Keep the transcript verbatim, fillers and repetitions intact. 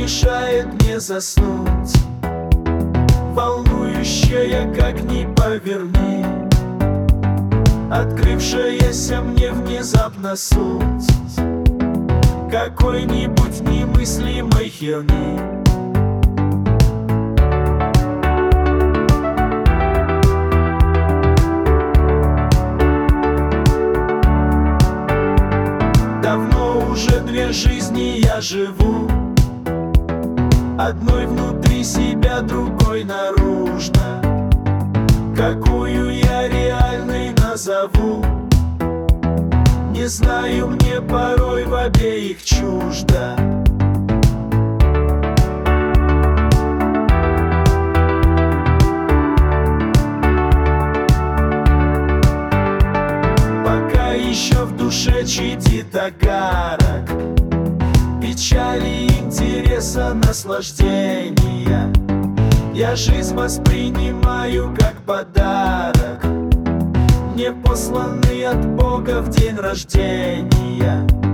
мешает мне заснуть, волнующая, как ни поверни, открывшаяся мне внезапно суть какой-нибудь немыслимой херни. Давно уже две жизни я живу, одной внутри себя, другой наружно. Какую я реальной назову, не знаю, мне порой в обеих чуждо. Пока еще в душе чадит огарок печали, интереса, наслаждения, я жизнь воспринимаю как подарок, мне посланный от Бога в день рождения.